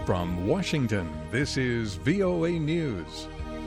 From Washington, this is VOA News.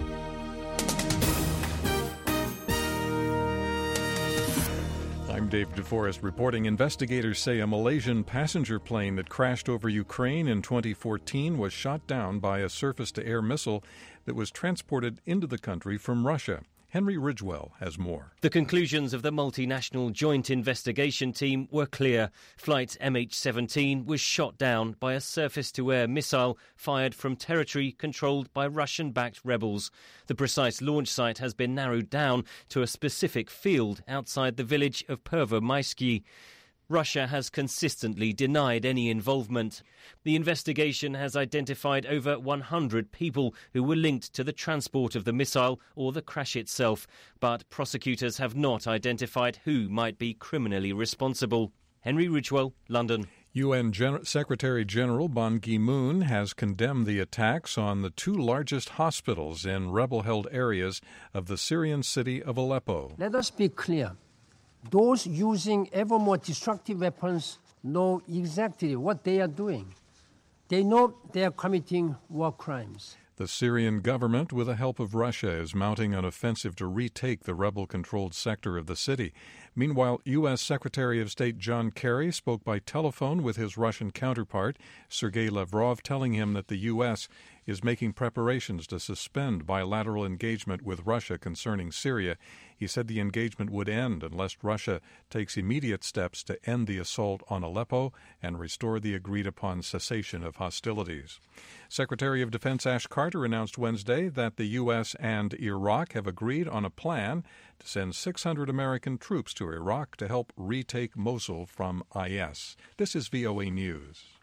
I'm Dave DeForest reporting. Investigators say a Malaysian passenger plane that crashed over Ukraine in 2014 was shot down by a surface-to-air missile that was transported into the country from Russia. Henry Ridgwell has more. The conclusions of the multinational joint investigation team were clear. Flight MH17 was shot down by a surface-to-air missile fired from territory controlled by Russian-backed rebels. The precise launch site has been narrowed down to a specific field outside the village of Pervomaisky. Russia has consistently denied any involvement. The investigation has identified over 100 people who were linked to the transport of the missile or the crash itself, but prosecutors have not identified who might be criminally responsible. Henry Ridgwell, London. UN Secretary General Ban Ki-moon has condemned the attacks on the two largest hospitals in rebel-held areas of the Syrian city of Aleppo. Let us be clear. Those using ever more destructive weapons know exactly what they are doing. They know they are committing war crimes. The Syrian government, with the help of Russia, is mounting an offensive to retake the rebel-controlled sector of the city. Meanwhile, U.S. Secretary of State John Kerry spoke by telephone with his Russian counterpart, Sergei Lavrov, telling him that the U.S. is making preparations to suspend bilateral engagement with Russia concerning Syria. He said the engagement would end unless Russia takes immediate steps to end the assault on Aleppo and restore the agreed-upon cessation of hostilities. Secretary of Defense Ash Carter announced Wednesday that the U.S. and Iraq have agreed on a plan to send 600 American troops to Iraq to help retake Mosul from IS. This is VOA News.